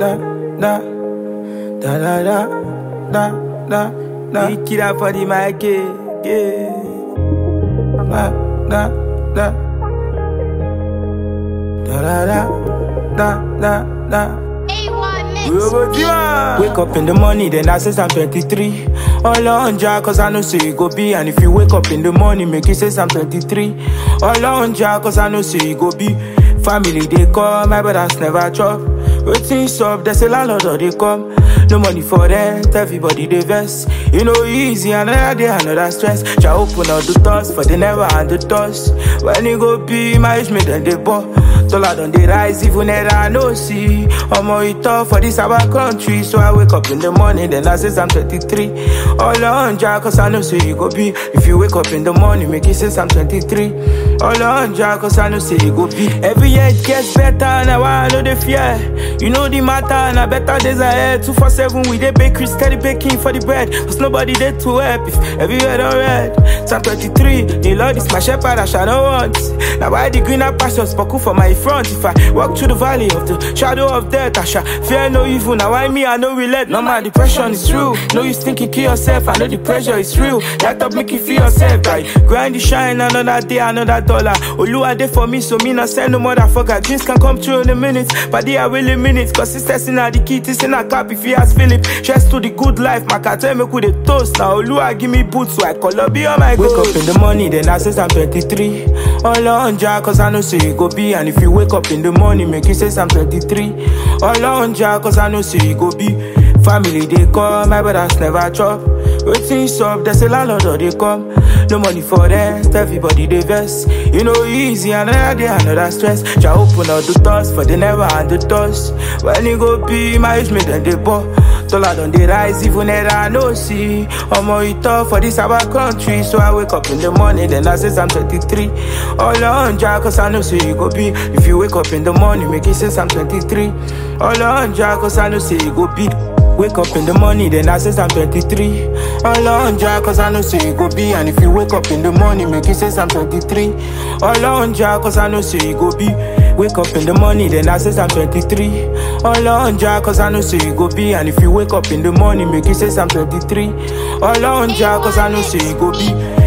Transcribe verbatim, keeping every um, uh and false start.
da, da, da, da, da, da, da, da. We kill her for the mic, yeah. Da, da, da, da, da, da, da, da. Wake up in the morning, then I say I'm twenty-three. All on Jack, cause I know say you go be. And if you wake up in the morning, make you say I'm twenty-three. All on Jack, cause I know say you go be. Family they come, my brothers never chop. Waiting up, there's a landlord or they come. No money for rent, everybody they vex. You know easy, another day, another stress. Try open all the doors, for they never hand the toss. When you go be, my age made then they ball. Dollar don't they rise, even I no see. I'm more tough for this our country. So I wake up in the morning, then I say I'm twenty-three. All on Jack, cause I know say you go be. If you wake up in the morning, make you say I'm twenty-three. All on Jack, cause I know say you go be. Every year it gets better, now I know the fear. You know the matter, and I better days ahead. Two for seven with the bakery, steady baking for the bread. Cause nobody there to help if everywhere don't red. So I'm twenty-three, the Lord is my shepherd, I shall not want. Now why the greener pastures buckle for my front. If I walk through the valley of the shadow of death, I shall fear no evil. Now why me, I know relent. No my depression is true. No you thinking kill yourself, I know the pressure is real. That up make you feel yourself, right? Grind the shine, another day, another dollar. Oluwa day for me, so me not send no motherfucker. Dreams can come true in a minute, but they are really minutes. Consistency now the key, this in a cap if you ask Philip. Cheers to the good life, my cat tell me with a toast. Now Oluwa give me boots, so I call up be on my goals. Wake up in the morning, then I say I'm twenty-three. All on Jack, cause I know say you go be. And if you wake up in the morning, make you say I'm twenty-three. All on Jack, cause I know say you go be. Family they come, my brothers never chop. Waiting up, there's a landlord or they come. No money for rent, everybody they vex. You know easy, another day, another stress. Try open all the doors, for they never hand the toss. When you go be, my age made then they ball. Dollar don't they rise, even I no see. I'm more tough for this our country. So I wake up in the morning, then I say I'm twenty-three. All on Jack, cause I know say you go be. If you wake up in the morning, make you say I'm twenty-three. All on Jack, cause I know say you go be. Wake up in the morning, then I say I'm twenty-three. All on Jack, cause I know say you go be. And if you wake up in the morning, make you say I'm twenty-three. All on Jack, cause I know say you go be. Wake up in the morning, then I say I'm twenty-three. All on Jack, cause I know say you go be. And if you wake up in the morning, make you say I'm twenty-three. All on Jack, cause I know say you go be.